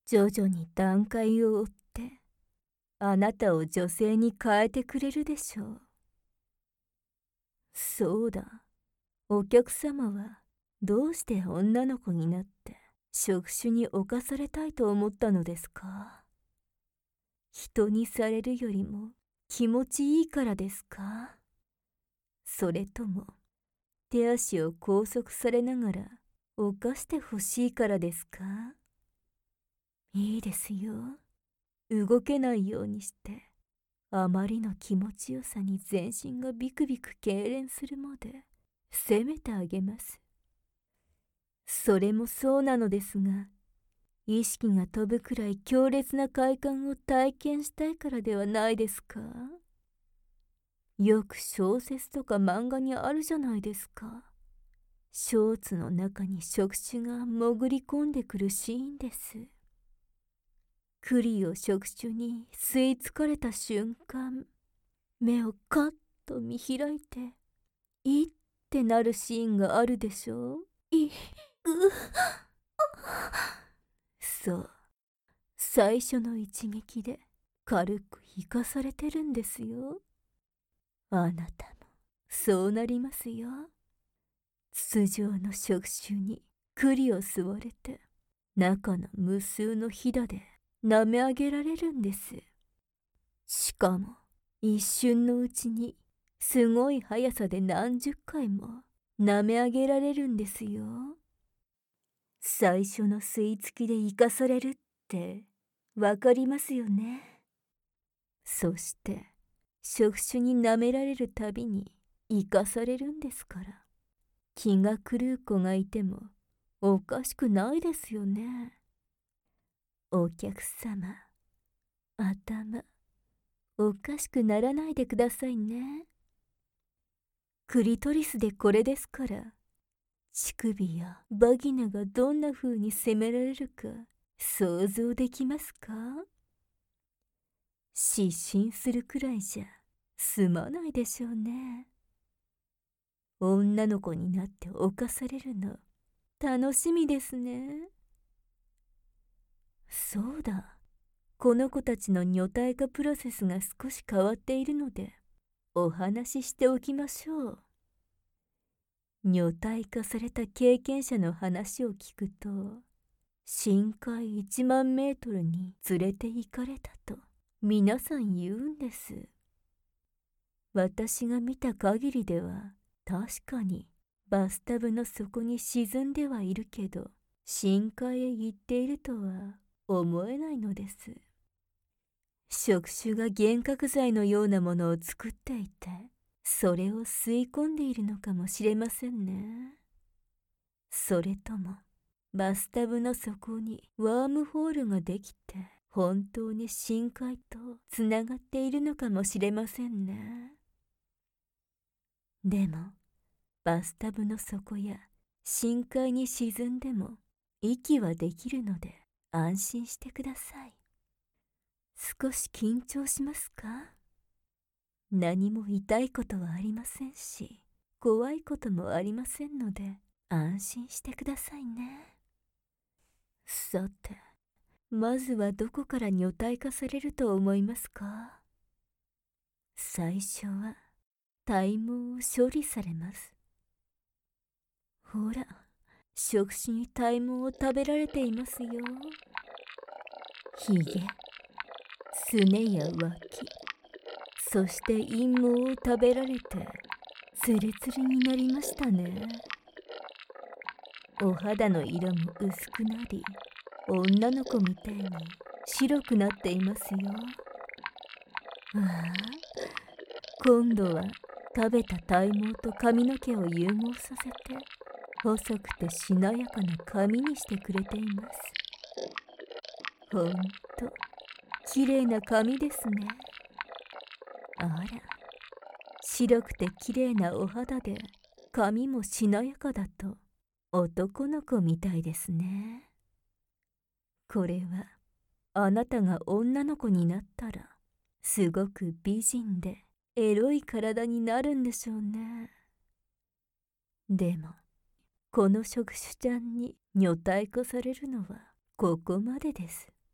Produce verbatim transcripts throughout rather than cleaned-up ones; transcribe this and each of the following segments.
徐々に段階を追って、あなたを女性に変えてくれるでしょう。そうだ、お客様はどうして女の子になって職種に侵されたいと思ったのですか？人にされるよりも気持ちいいからですか？それとも手足を拘束されながら犯してほしいからですか？いいですよ。動けないようにして、あまりの気持ちよさに全身がビクビク痙攣するまで責めてあげます。それもそうなのですが、意識が飛ぶくらい強烈な快感を体験したいからではないですか？よく小説とか漫画にあるじゃないですか。ショーツの中に触手が潜り込んでくるシーンです。栗を触手に吸い付かれた瞬間、目をカッと見開いて、いってなるシーンがあるでしょう。い、う、そう、最初の一撃で軽く生かされてるんですよ。あなたもそうなりますよ。筒状の触手に栗を吸われて、中の無数のひだで舐め上げられるんです。しかも一瞬のうちにすごい速さで何十回も舐め上げられるんですよ。最初の吸い付きで生かされるってわかりますよね。そして触手に舐められるたびに生かされるんですから、気が狂う子がいてもおかしくないですよね。お客様、頭おかしくならないでくださいね。クリトリスでこれですから、乳首やバギナがどんな風に責められるか想像できますか？失神するくらいじゃ済まないでしょうね。女の子になって犯されるの楽しみですね。そうだ、この子たちの女体化プロセスが少し変わっているのでお話ししておきましょう。女体化された経験者の話を聞くと、深海いちまんメートルに連れて行かれたと皆さん言うんです。私が見た限りでは確かにバスタブの底に沈んではいるけど、深海へ行っているとは思えないのです。触手が幻覚剤のようなものを作っていて、それを吸い込んでいるのかもしれませんね。それともバスタブの底にワームホールができて本当に深海とつながっているのかもしれませんね。でもバスタブの底や深海に沈んでも息はできるので安心してください。少し緊張しますか？何も痛いことはありませんし、怖いこともありませんので安心してくださいね。さて、まずはどこから女体化されると思いますか？最初は体毛を処理されます。ほら、触手に体毛を食べられていますよ。ひげ、すねや脇、そして陰毛を食べられてツルツルになりましたね。お肌の色も薄くなり、女の子みたいに白くなっていますよ。ああ、今度は食べた体毛と髪の毛を融合させて細くてしなやかな髪にしてくれています。ほんときれいな髪ですね。あら、白くてきれいなお肌で髪もしなやかだと男の子みたいですね。これはあなたが女の子になったらすごく美人でエロい体になるんでしょうね。でもこの触手ちゃんに女体化されるのはここまでです。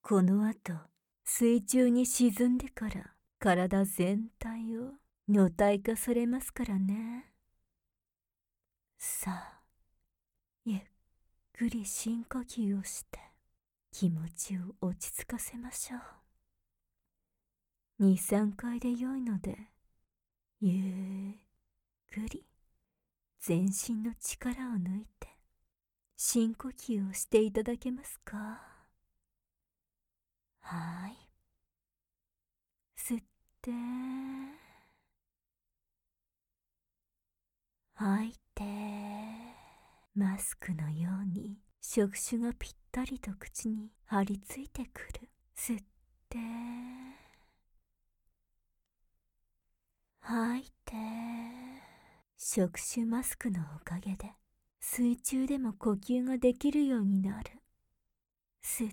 この後、水中に沈んでから体全体を女体化されますからね。さあ、ゆっくり深呼吸をして気持ちを落ち着かせましょう。に、さんかいで良いので、ゆっくり全身の力を抜いて深呼吸をしていただけますか？はい。吸って、吐いて、マスクのように触手がぴったりと口に張り付いてくる。吸って、吐いて、触手マスクのおかげで水中でも呼吸ができるようになる。吸って、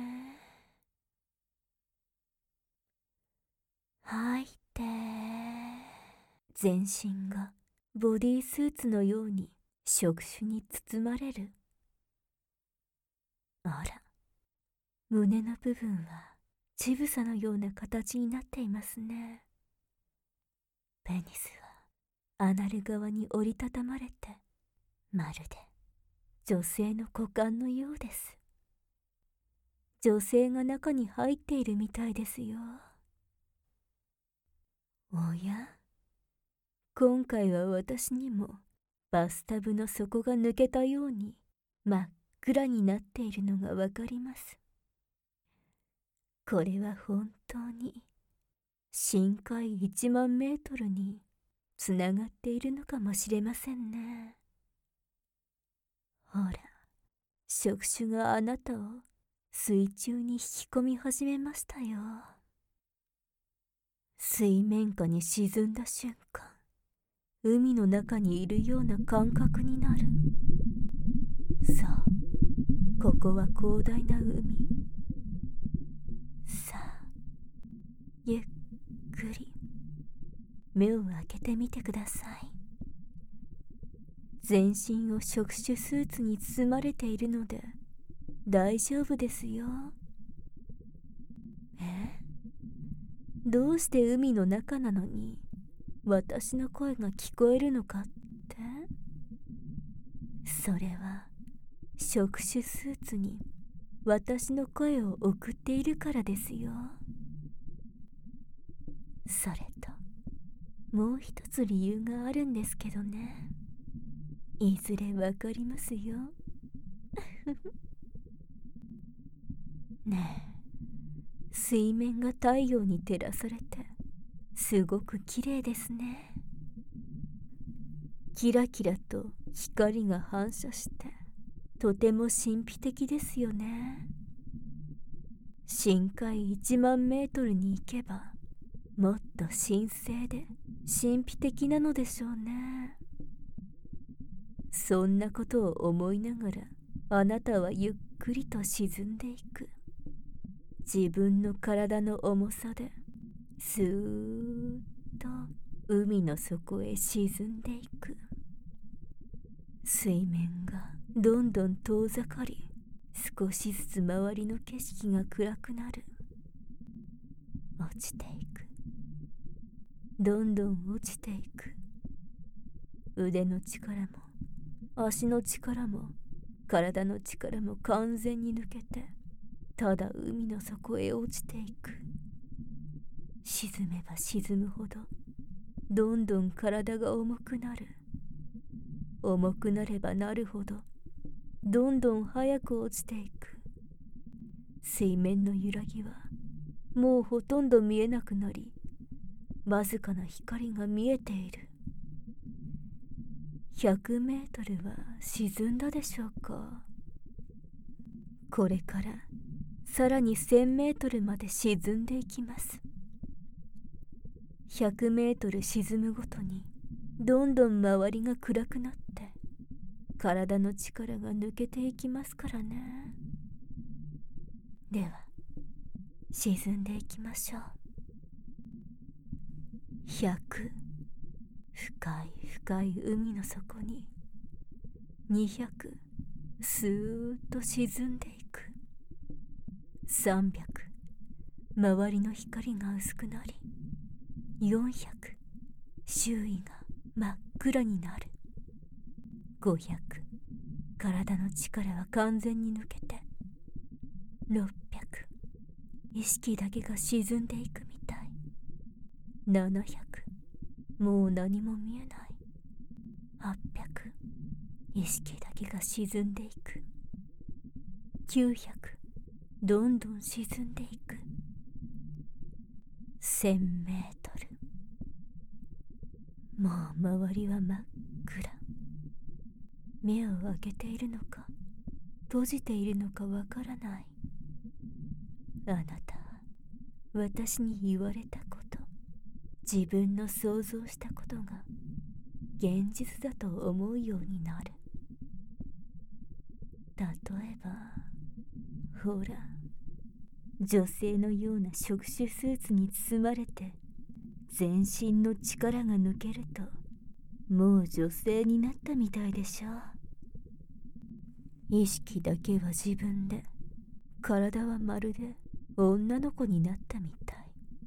吐いて、全身がボディースーツのように触手に包まれる。あら、胸の部分は乳房のような形になっていますね。ペニスはアナル側に折りたたまれて、まるで女性の股間のようです。女性が中に入っているみたいですよ。おや、今回は私にもバスタブの底が抜けたように真っ暗になっているのがわかります。これは本当に深海いちまんメートルにつながっているのかもしれませんね。ほら、触手があなたを水中に引き込み始めましたよ。水面下に沈んだ瞬間、海の中にいるような感覚になる。さあ、ここは広大な海。さあ、ゆっくり目を開けてみてください。全身を触手スーツに包まれているので大丈夫ですよ。え？どうして海の中なのに私の声が聞こえるのかって？それは触手スーツに私の声を送っているからですよ。それともう一つ理由があるんですけどね。いずれわかりますよ。ねえ、水面が太陽に照らされてすごく綺麗ですね。キラキラと光が反射してとても神秘的ですよね。深海いちまんメートルに行けばもっと神聖で神秘的なのでしょうね。そんなことを思いながらあなたはゆっくりと沈んでいく。自分の体の重さでスーッと海の底へ沈んでいく。水面がどんどん遠ざかり、少しずつ周りの景色が暗くなる。落ちていく。どんどん落ちていく。腕の力も足の力も体の力も完全に抜けて、ただ海の底へ落ちていく。沈めば沈むほどどんどん体が重くなる。重くなればなるほどどんどん早く落ちていく。水面の揺らぎはもうほとんど見えなくなり、わずかな光が見えている。ひゃくメートルは沈んだでしょうか。これからさらにせんメートルまで沈んでいきます。ひゃくメートル沈むごとにどんどん周りが暗くなって体の力が抜けていきますからね。では沈んでいきましょう。ひゃく、深い深い海の底ににひゃく、スーッと沈んでいく。 さんびゃく、周りの光が薄くなり、よんひゃく、周囲が真っ暗になる。ごひゃく、体の力は完全に抜けて、ろっぴゃく、意識だけが沈んでいくみたい。ななひゃく、もう何も見えない。はっぴゃく、意識だけが沈んでいく。きゅうひゃく、どんどん沈んでいく。せんメートル。もう周りは真っ暗。目を開けているのか閉じているのかわからない。あなたは私に言われたこと、自分の想像したことが現実だと思うようになる。例えば、ほら、女性のような触手スーツに包まれて全身の力が抜けると、もう女性になったみたいでしょう。意識だけは自分で、体はまるで女の子になったみたい。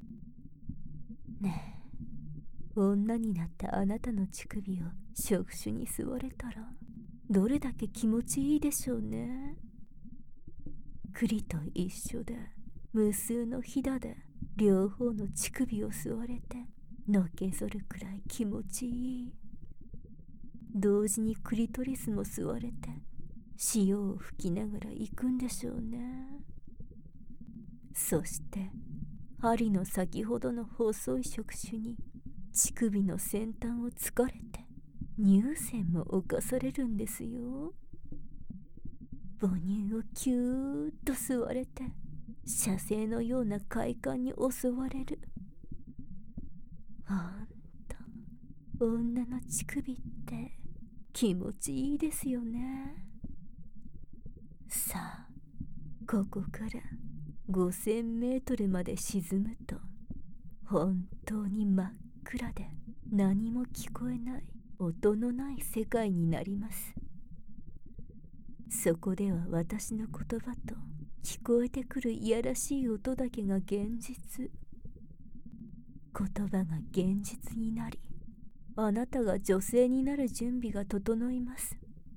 ねえ、女になったあなたの乳首を触手に吸われたらどれだけ気持ちいいでしょうね。栗と一緒で無数のひだで両方の乳首を吸われてのけぞるくらい気持ちいい。同時にクリトリスも吸われて潮を吹きながら行くんでしょうね。そして針の先ほどの細い触手に乳首の先端を突かれて乳腺も侵されるんですよ。母乳をキューッと吸われて射精のような快感に襲われる。ほんと、女の乳首って気持ちいいですよね。さあ、ここからごせんメートルまで沈むと本当に真っ暗で何も聞こえない音のない世界になります。そこでは私の言葉と聞こえてくるいやらしい音だけが現実。言葉が現実になり、あなたが女性になる準備が整います。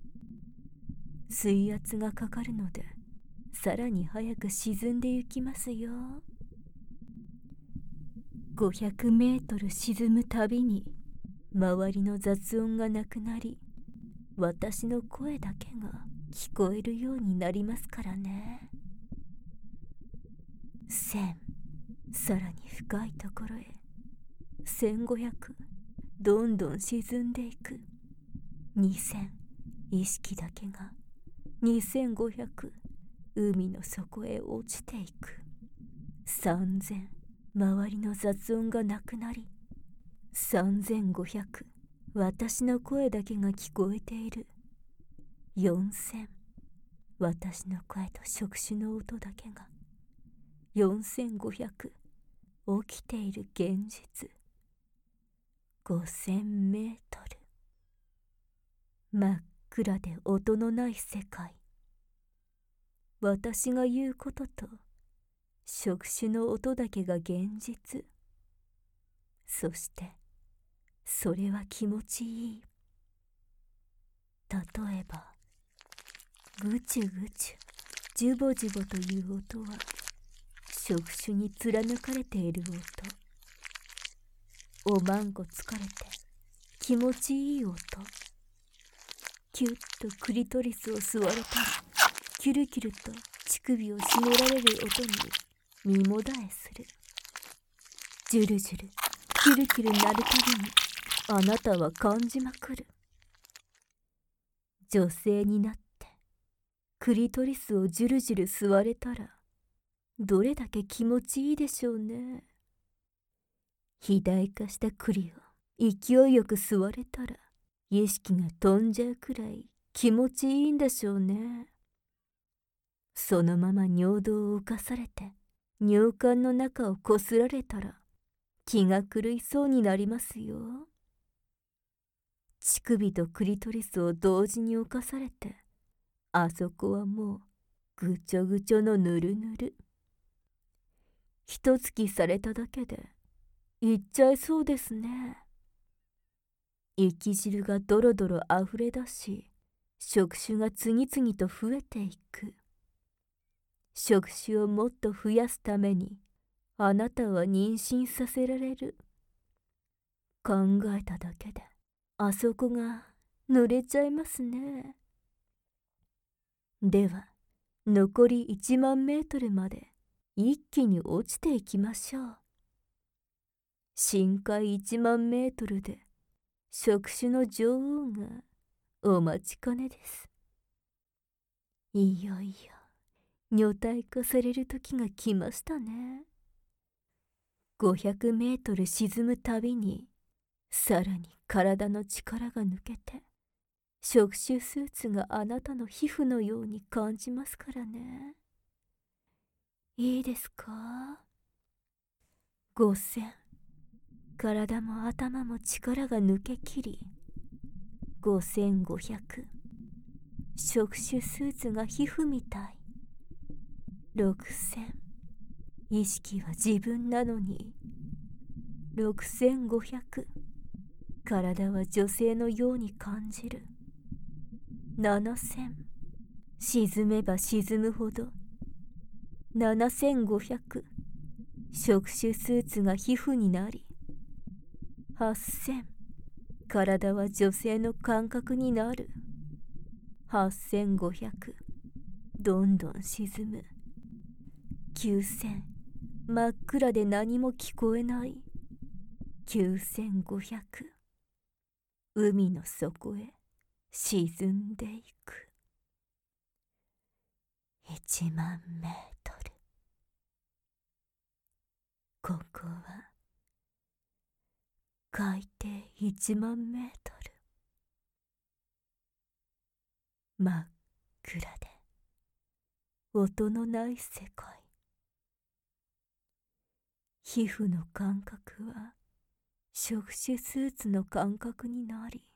水圧がかかるのでさらに早く沈んでゆきますよ。ごひゃくメートル沈むたびに周りの雑音がなくなり、私の声だけが聞こえるようになりますからね。せん、さらに深いところへ。せんごひゃく、どんどん沈んでいく。にせん、意識だけが。にせんごひゃく、海の底へ落ちていく。さんぜん、周りの雑音がなくなり。さんぜんごひゃく、私の声だけが聞こえている。よんせん、私の声と触手の音だけが。よんせんごひゃく、起きている現実。ごせんメートル。真っ暗で音のない世界。私が言うことと触手の音だけが現実。そしてそれは気持ちいい。例えばぐちゅぐちゅ、ジュボジュボという音は触手に貫かれている音。おまんこ疲れて気持ちいい音。キュッとクリトリスを吸われたり、キュルキュルと乳首を絞められる音に身もだえする。ジュルジュル、キュルキュルなるたびにあなたは感じまくる。女性になってクリトリスをジュルジュル吸われたらどれだけ気持ちいいでしょうね。肥大化した栗を勢いよく吸われたら意識が飛んじゃうくらい気持ちいいんでしょうね。そのまま尿道を浮かされて尿管の中をこすられたら気が狂いそうになりますよ。乳首とクリトリスを同時に侵されて、あそこはもうぐちょぐちょのぬるぬる。 一月されただけで行っちゃいそうですね。息汁がドロドロあふれ出し、触手が次々と増えていく。触手をもっと増やすためにあなたは妊娠させられる。考えただけであそこが濡れちゃいますね。では残りいちまんメートルまで一気に落ちていきましょう。深海いちまんメートルで触手の女王がお待ちかねです。いよいよ女体化される時が来ましたね。ごひゃくメートル沈むたびにさらに体の力が抜けて、触手スーツがあなたの皮膚のように感じますからね。いいですか？ごせん、体も頭も力が抜けきり、ごせんごひゃく、触手スーツが皮膚みたい。ろくせん、意識は自分なのに。ろくせんごひゃく、体は女性のように感じる。ななせん、沈めば沈むほど。ななせんごひゃく、触手スーツが皮膚になり。はっせん、体は女性の感覚になる。はっせんごひゃく、どんどん沈む。きゅうせん、真っ暗で何も聞こえない。きゅうせんごひゃく、海の底へ沈んでいく。いちまんメートル。ここは海底いちまんメートル。真っ暗で音のない世界。皮膚の感覚は触手スーツの感覚になり、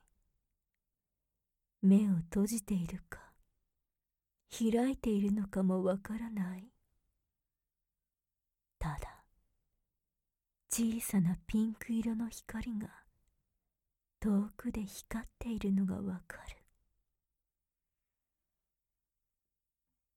目を閉じているか開いているのかもわからない。ただ小さなピンク色の光が遠くで光っているのがわかる。